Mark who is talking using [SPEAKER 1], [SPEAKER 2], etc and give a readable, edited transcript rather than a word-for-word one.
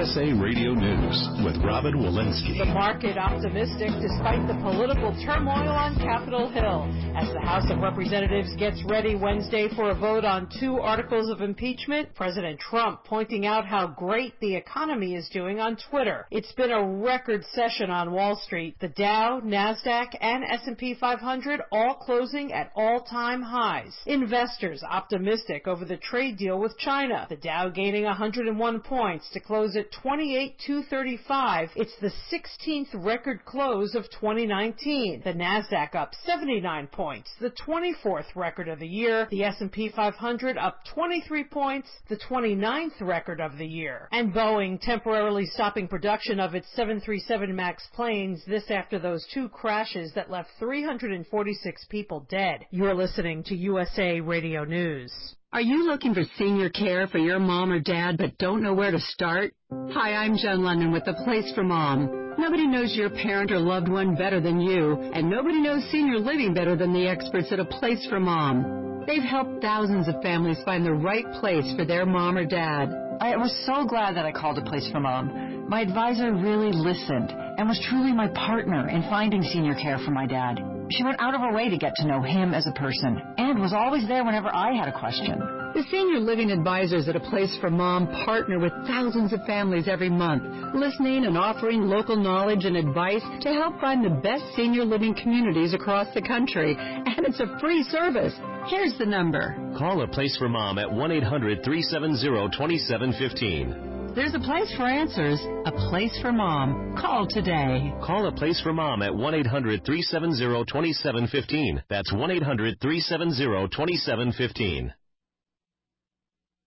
[SPEAKER 1] USA Radio News with Robin Walensky.
[SPEAKER 2] The market optimistic despite the political turmoil on Capitol Hill as the House of Representatives gets ready Wednesday for a vote on 2 articles of impeachment. President Trump pointing out how great the economy is doing on Twitter. It's been a record session on Wall Street. The Dow, NASDAQ, and S&P 500 all closing at all-time highs. Investors optimistic over the trade deal with China. The Dow gaining 101 points to close at 28,235. It's the 16th record close of 2019. The NASDAQ up 79 points, the 24th record of the year. The S&P 500 up 23 points, the 29th record of the year. And Boeing temporarily stopping production of its 737 MAX planes, this after those 2 crashes that left 346 people dead. You're listening to USA Radio News.
[SPEAKER 3] Are you looking for senior care for your mom or dad but don't know where to start? Hi, I'm Jen London with The Place for Mom. Nobody knows your parent or loved one better than you, and nobody knows senior living better than the experts at A Place for Mom. They've helped thousands of families find the right place for their mom or dad.
[SPEAKER 4] I was so glad that I called A Place for Mom. My advisor really listened and was truly my partner in finding senior care for my dad. She went out of her way to get to know him as a person and was always there whenever I had a question.
[SPEAKER 3] The senior living advisors at A Place for Mom partner with thousands of families every month, listening and offering local knowledge and advice to help find the best senior living communities across the country. And it's a free service. Here's the number.
[SPEAKER 5] Call A Place for Mom at 1-800-370-2715.
[SPEAKER 3] There's a place for answers, A Place for Mom. Call today.
[SPEAKER 5] Call A Place for Mom at 1-800-370-2715. That's 1-800-370-2715.